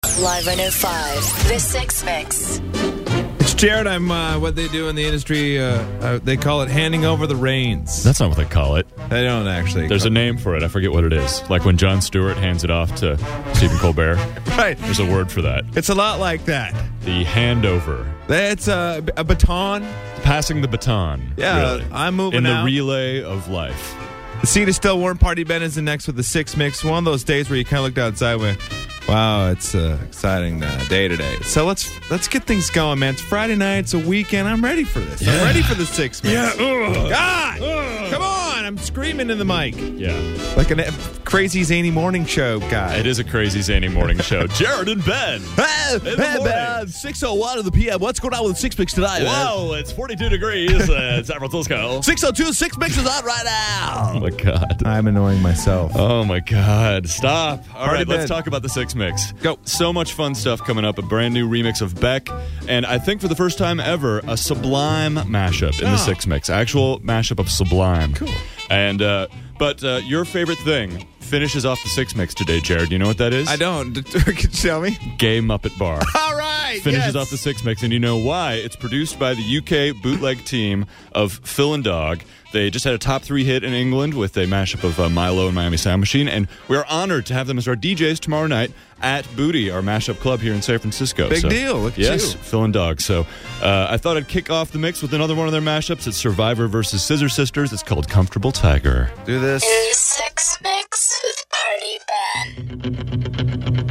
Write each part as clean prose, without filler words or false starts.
Live 105, The Six Mix. It's Jared. I'm what they do in the industry. They call it handing over the reins. That's not what they call it. They don't actually. There's a name for it. I forget what it is. Like when Jon Stewart hands it off to Stephen Colbert. Right. There's a word for that. It's a lot like that. The handover. It's a baton. Passing the baton. Yeah, really. I'm moving in out. the relay of life. The seat is still warm. Party Ben is the next with the Six Mix. One of those days where you kind of looked outside and went, wow, it's an exciting day today. So let's get things going, man. It's Friday night. It's a weekend. I'm ready for this. Yeah. I'm ready for the Six Mix. Yeah. God! Come on! I'm screaming in the mic. Yeah. Like a crazy zany morning show guy. It is a crazy zany morning show. Jared and Ben. Hey, morning. man. 6:01 of the PM. What's going on with the Six Mix tonight? Whoa, it's 42 degrees in San Francisco. 6:02, Six Mix is on right now. Oh, my God. I'm annoying myself. Oh, my God. Stop. All right, let's Ben. talk about the Six Mix. Go. So much fun stuff coming up. A brand new remix of Beck. And I think for the first time ever, a Sublime mashup in the Six Mix. Actual mashup of Sublime. Cool. And, but your favorite thing finishes off the Six Mix today, Jared. Do you know what that is? I don't. Can you tell me? Gay Muppet Bar. All right. Finishes off the Six Mix, and you know why? It's produced by the UK bootleg team of Phil and Dog. They just had a top 3 hit in England with a mashup of Milo and Miami Sound Machine, and we are honored to have them as our DJs tomorrow night at Booty, our mashup club here in San Francisco. Big deal. Look at yes, you. Phil and Dog. So I thought I'd kick off the mix with another one of their mashups. It's Survivor versus Scissor Sisters. It's called Comfortable Tiger. Do this. The Six Mix with Party Ben.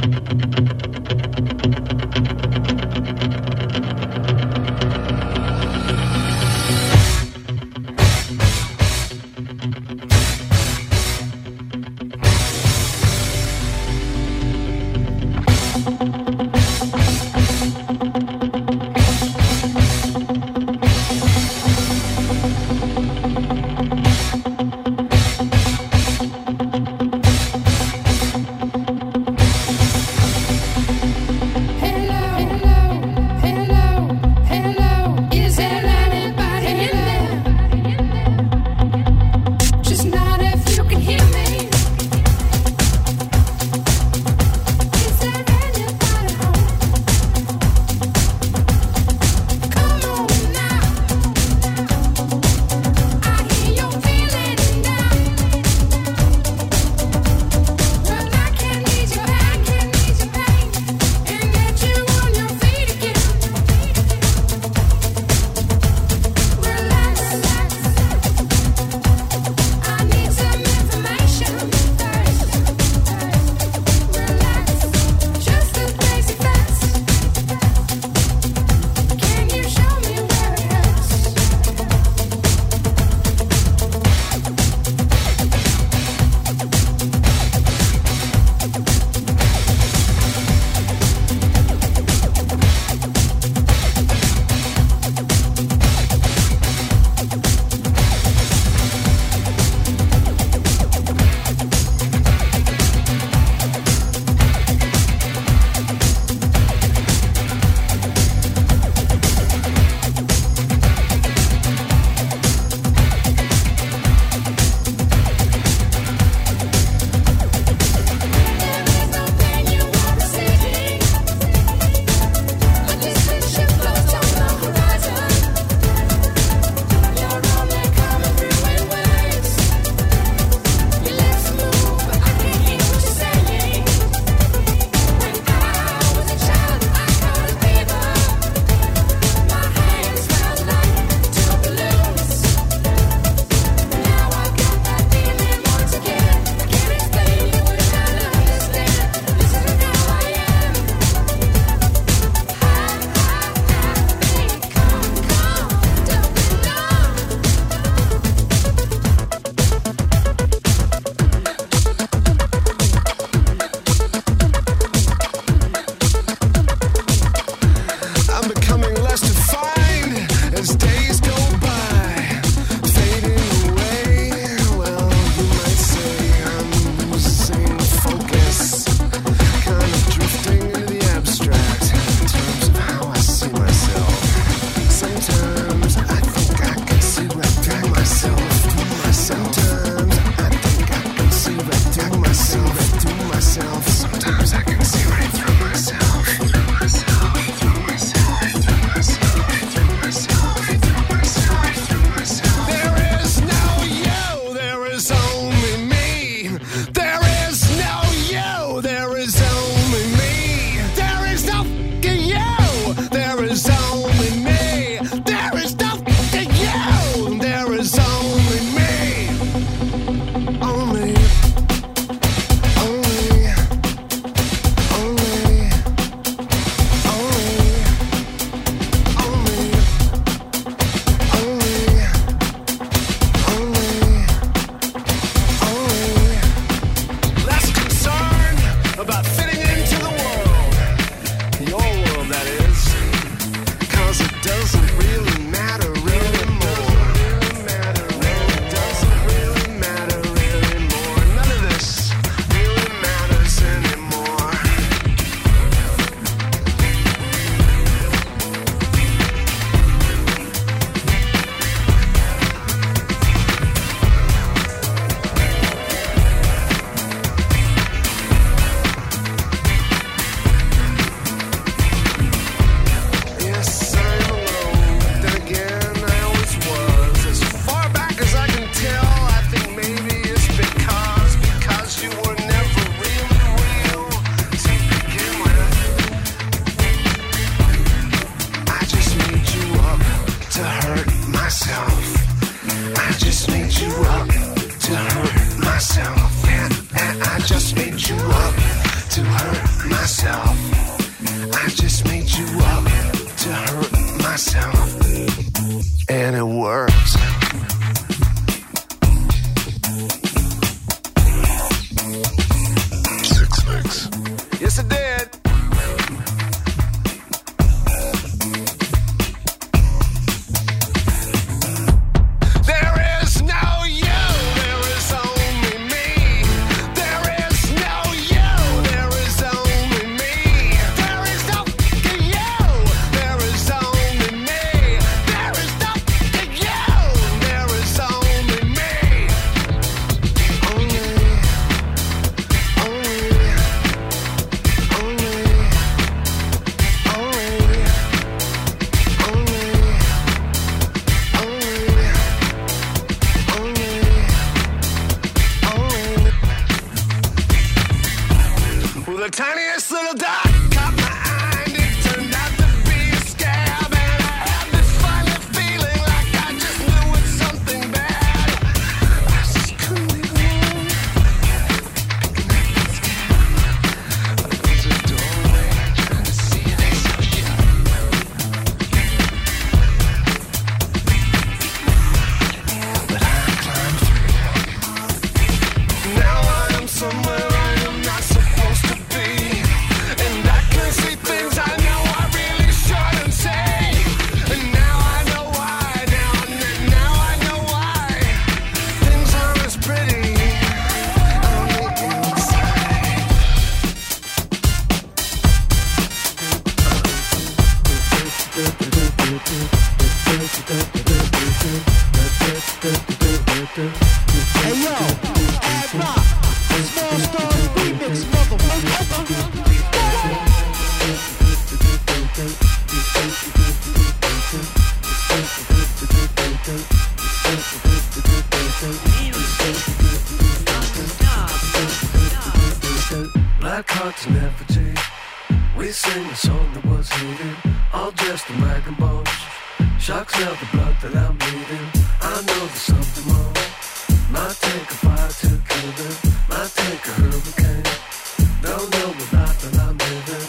sing a song that was hidden, all dressed in rag and bones. Sharks smell the blood that I'm bleeding. I know there's something wrong. Might take a fire to kill them. Might take a hurricane. Don't know what life that I'm living.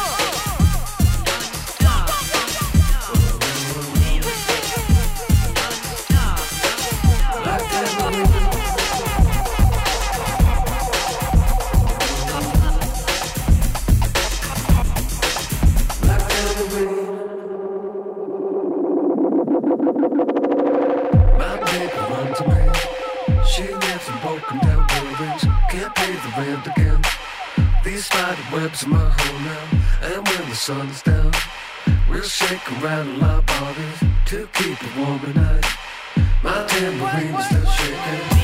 Like tambourine. Like tambourine. My baby runs to me. She lives in broken down buildings. Can't pay the rent again. These spider webs are my home now. And when the sun is down, we'll shake and rattle our bodies to keep it warm at night. My tambourine is still shaking.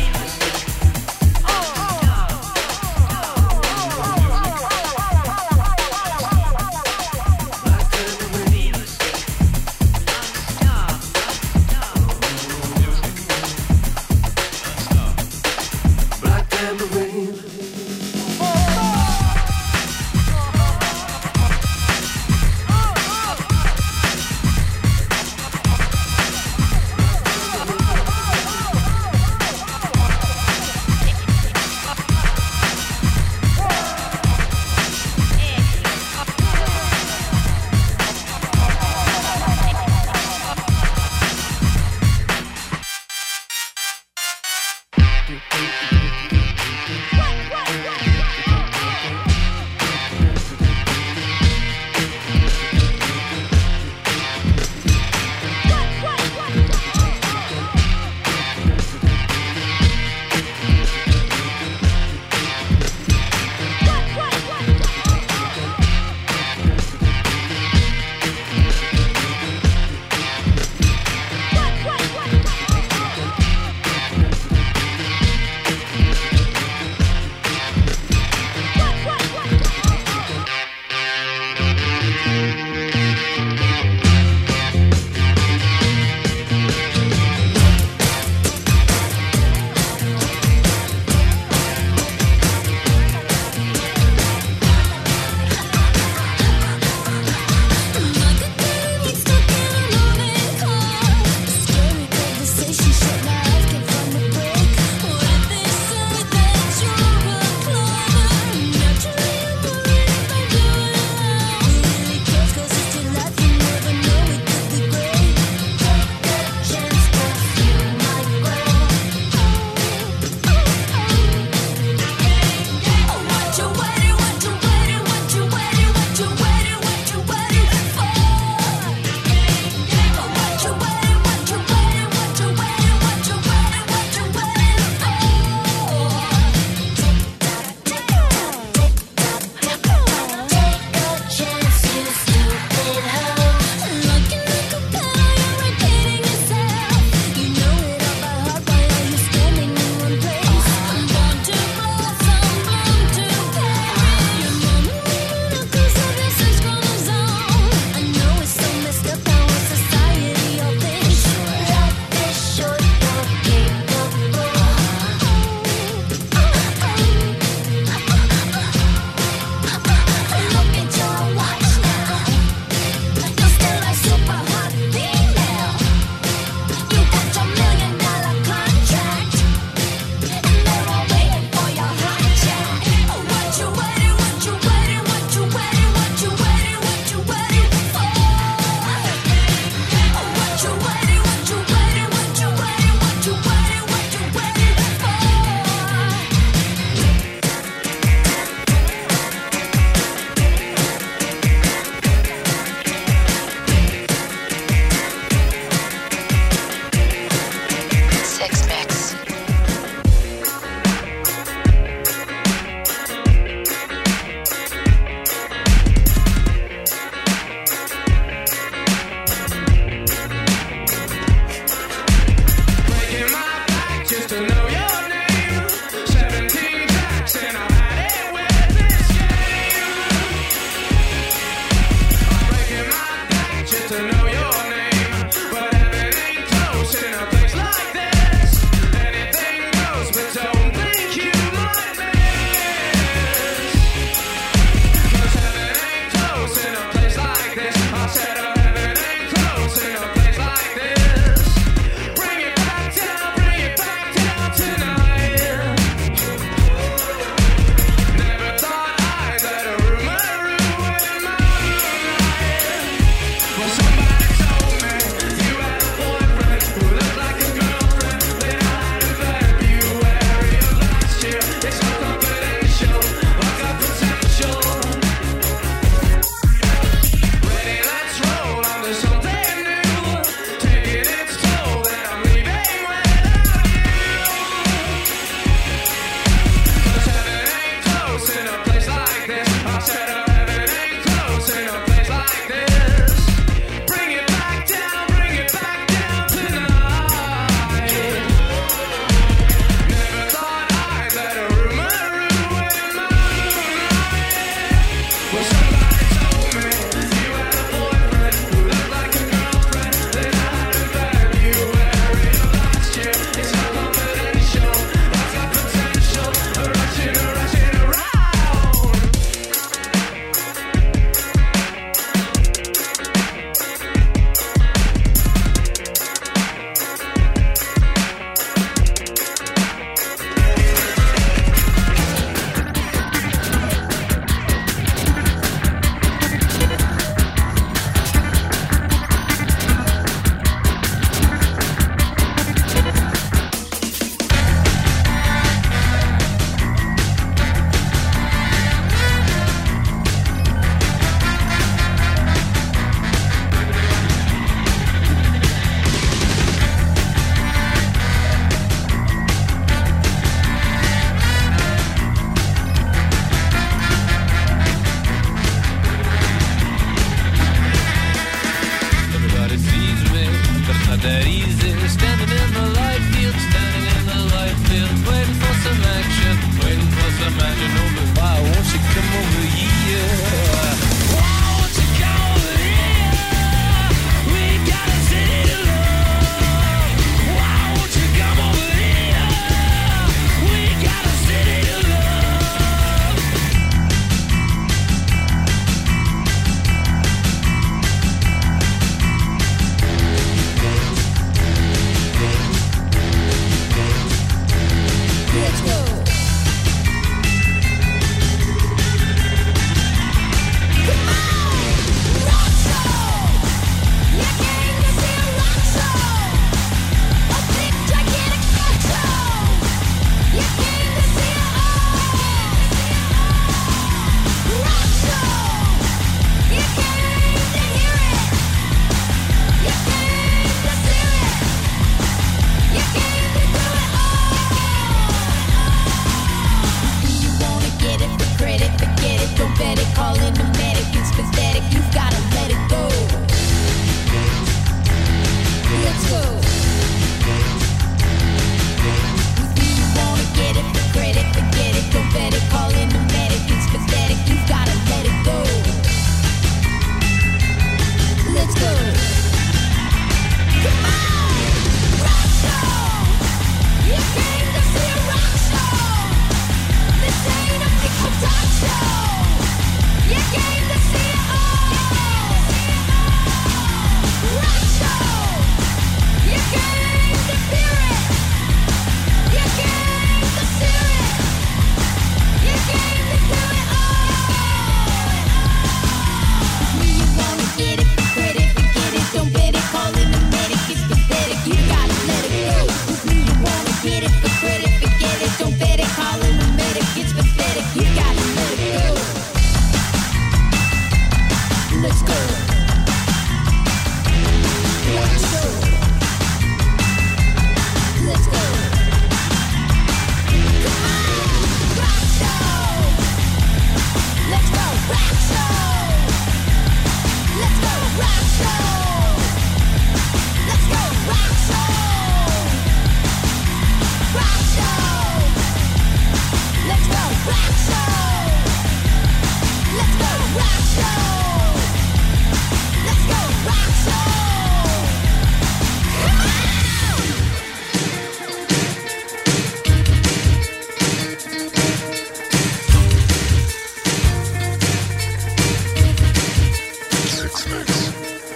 Six Mix.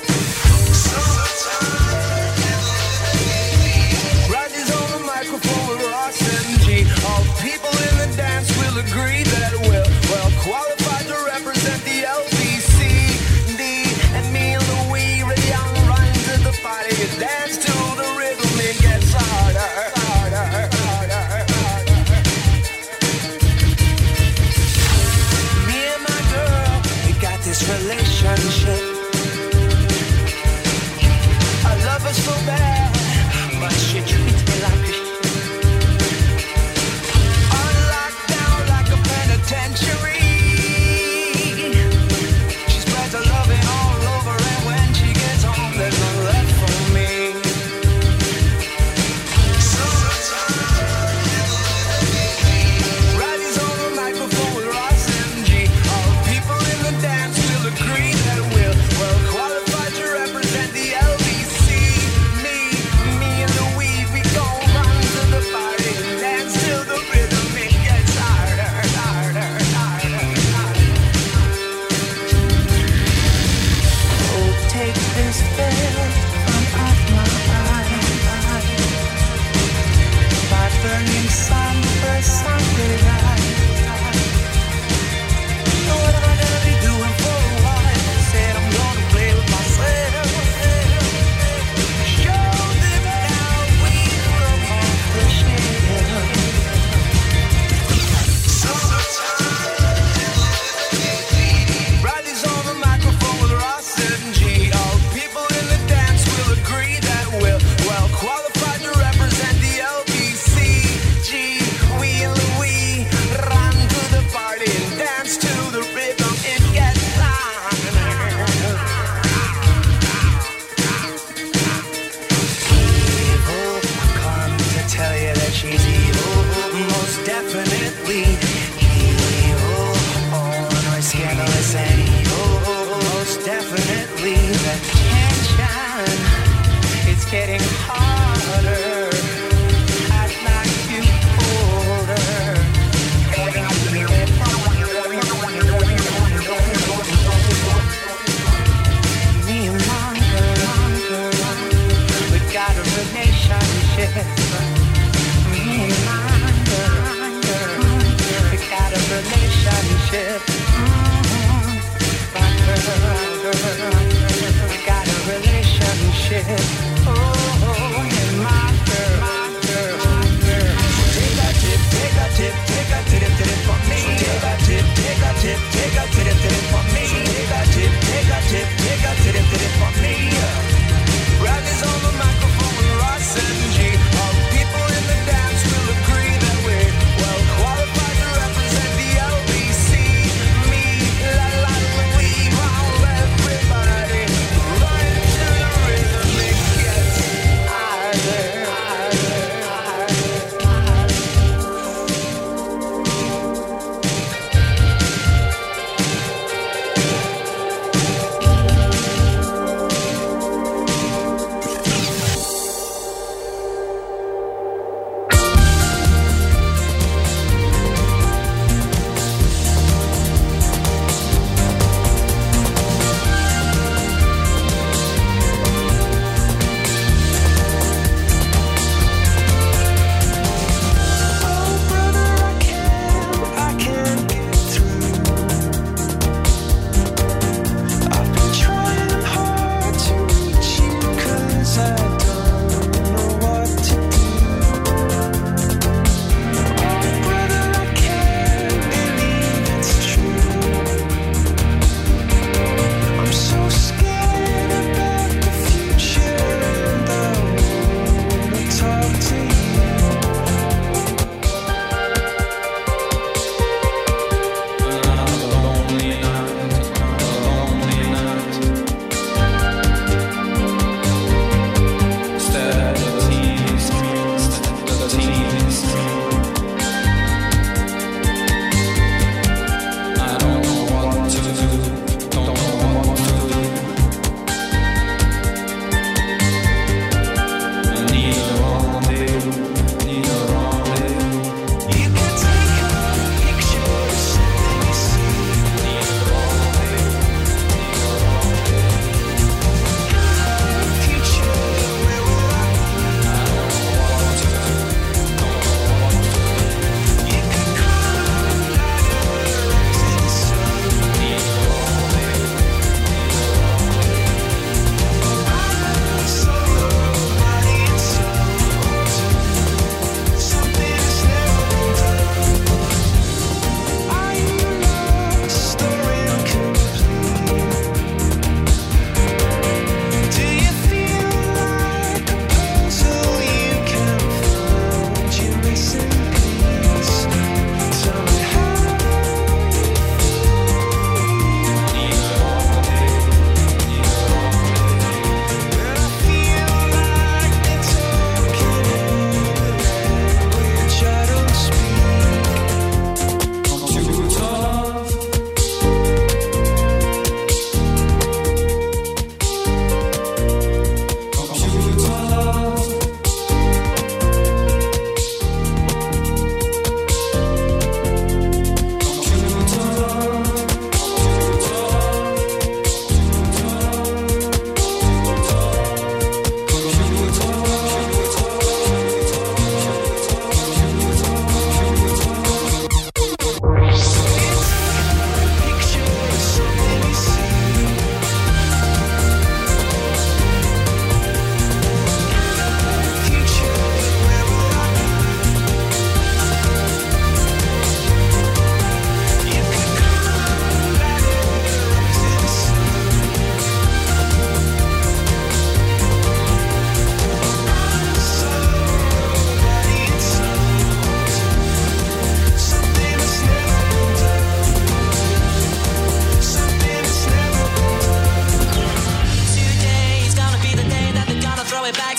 Rodney's on the microphone with Ross and G. All people in the dance will agree that we're well qualified to represent the LBC. D and me and Louis ready on run to the party. You dance to the rhythm, it gets harder, harder, harder, harder. Me and my girl, we got this relationship. I love her so bad, but she treats me like a shit. On lockdown like a penitentiary. She spreads her loving all over, and when she gets home, there's none left for me. Roddy's on the microphone with Ross and G. All people in the dance will agree that we're well qualified to represent the LBC. Me and Louis, we gon' run to the party and dance till the rhythm it gets harder, harder, harder, harder. Oh, take this veil from off my eyes. By burning sun for sunlight. Know what I'm gonna be doing for a while. Said I'm gonna play with myself. Show them how we from off the shelf. Riley's on the microphone with Ross and G. All people in the dance will agree that we're well qualified to represent the LBC. G, we and Louis run to the party and dance to the rhythm. It gets harder. Evil, I've come to tell you that she's evil, most definitely evil. Oh, no, scandalous and evil, most definitely. The tension, it's getting harder. I'd like to hold her. Me and my girl, we got a relationship. Me and my girl, we got a relationship. My girl, we got a relationship. Oh, and my girl. Take a tip, take a tip, take a tip, tip from me. Take a tip, take a tip, take a tip, tip from me. Take a tip, take a tip, take a tip, tip from me. Rodney's on the microphone with Ross and G. All people in the dance will agree that we're well qualified to represent the LBC. Me, la la Louis, wow, everybody. Right to the rhythm, it gets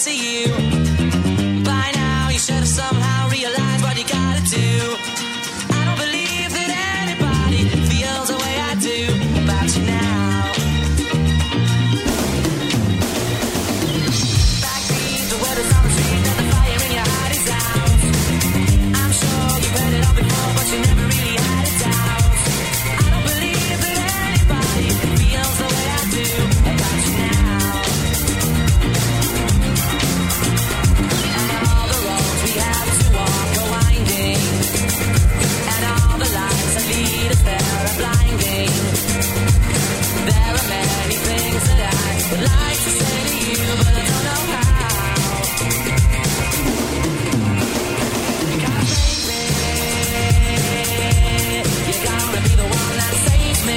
to you. By now, you should have somehow realized what you gotta do. I don't believe that anybody feels the way I do about you now. Backbeat, the word is on the street, and the fire in your heart is out. I'm sure you've heard it all before, but you never really had it down. I don't believe that anybody feels the way I do about you now. And all the roads we have to walk are winding, and all the lights that lead us there are blinding. There are many things that I would like to say to you, but I don't know how. You gotta save me. You're gonna be the one that saves me.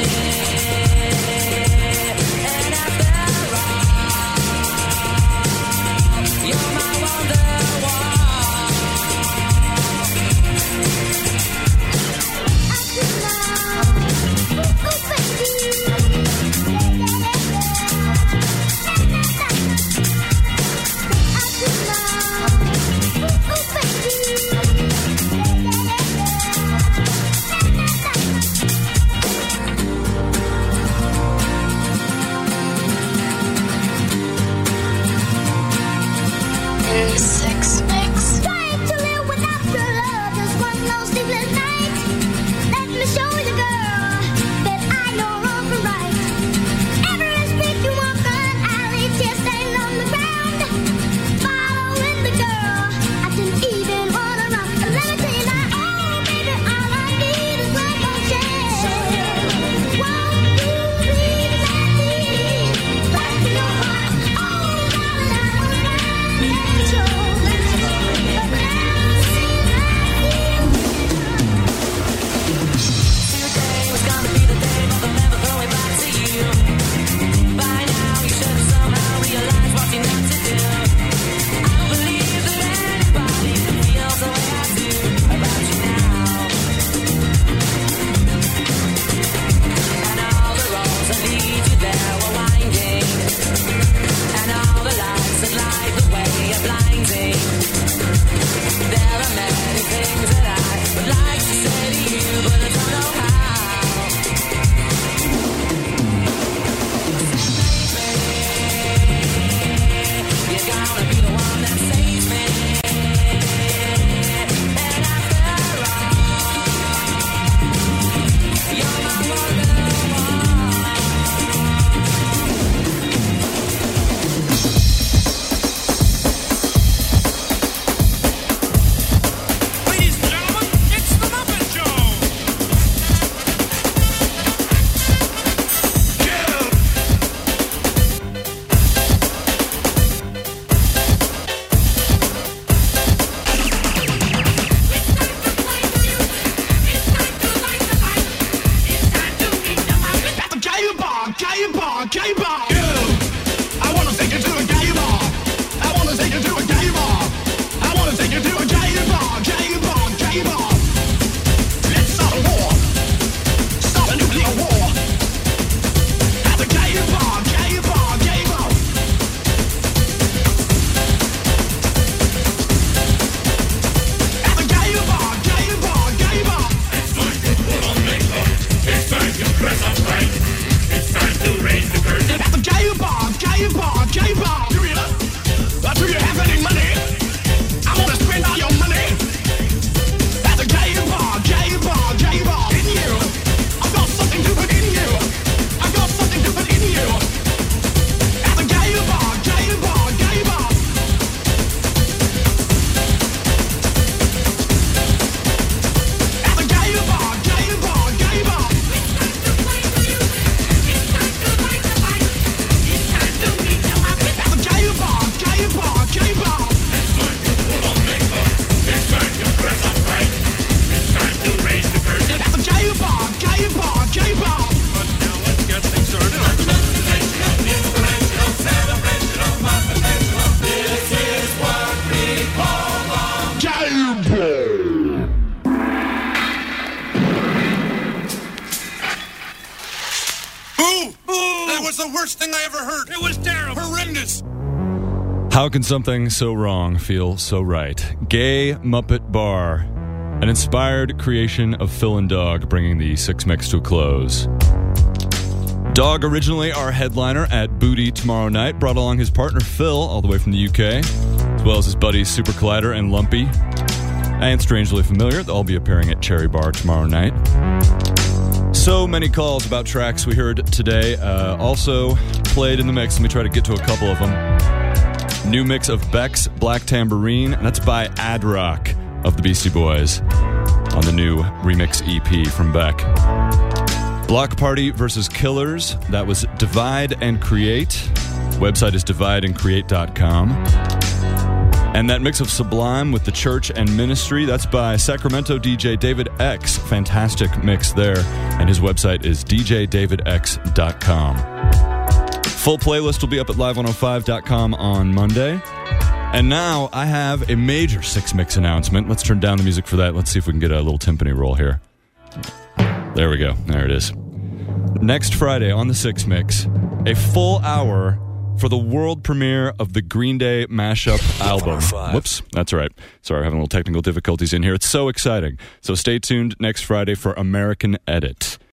And after all, you're my wonderwall. The Six Mix. Trying to live without your love, just one more sleepless night. Let me show you, girl, that I know wrong from right. Every street you walk on, alley, tears stain on the ground. Following the girl, I didn't even wanna run. Let me tell you now, oh baby, all I need is one more chance. Won't you please let me back to your heart? Oh, darling, I don't let you. Today was gonna be the day, but they'll never throw it back to you. By now, you should have somehow realized what you need to do. I don't believe that anybody feels the way I do about you now. And all the roads that lead you there were winding, and all the lights that light the way are blinding. There are many things that I would like to say to you, but I don't know how. You're gonna be the one that saves me. And after all, you're my Ladies and gentlemen, it's the Muppet Show. At the gay bar, gay bar, gay bar. I wanna take you to a gay bar. I wanna take you to a gay bar. I wanna take you to a gay bar, gay bar, gay bar. Let's start a war. Start a nuclear war. At the gay bar, gay bar, gay bar. At the gay bar, gay bar, gay bar. It's time to put on makeup. It's time to dress up right. It's time to raise the curtain. At the gay bar, gay bar, gay bar. Do you have any money? I wanna spend all your money. At the gay bar, gay bar, gay bar. In you, I've got something to put in you. I've got something to put in you. At the gay bar, gay bar, gay bar. At the gay bar, gay bar, gay bar. At the gay bar, gay bar, gay bar. It's time to put on makeup. It's time to dress up right. It's time to raise the curtain. At the gay bar, gay bar, gay bar. But now let's get things started. Boo! That was the worst thing I ever heard. It was terrible. Horrendous. How can something so wrong feel so right? Gay Muppet Bar, an inspired creation of Phil and Dog, bringing the Six Mix to a close. Dog, originally our headliner at Booty tomorrow night, brought along his partner Phil, all the way from the UK, as well as his buddies Super Collider and Lumpy, and Strangely Familiar. They'll all be appearing at Cherry Bar tomorrow night. So many calls about tracks we heard today, also played in the mix. Let me try to get to a couple of them. New mix of Beck's Black Tambourine, and that's by Ad Rock of the Beastie Boys on the new remix EP from Beck. Block Party versus Killers, that was Divide and Create. Website is divideandcreate.com. And that mix of Sublime with The Church and Ministry, that's by Sacramento DJ David X. Fantastic mix there. And his website is djdavidx.com. Full playlist will be up at live105.com on Monday. And now I have a major Six Mix announcement. Let's turn down the music for that. Let's see if we can get a little timpani roll here. There we go. There it is. Next Friday on the Six Mix, a full hour for the world premiere of the Green Day mashup album. Whoops, that's right. Sorry, we're having a little technical difficulties in here. It's so exciting. So stay tuned next Friday for American Edit.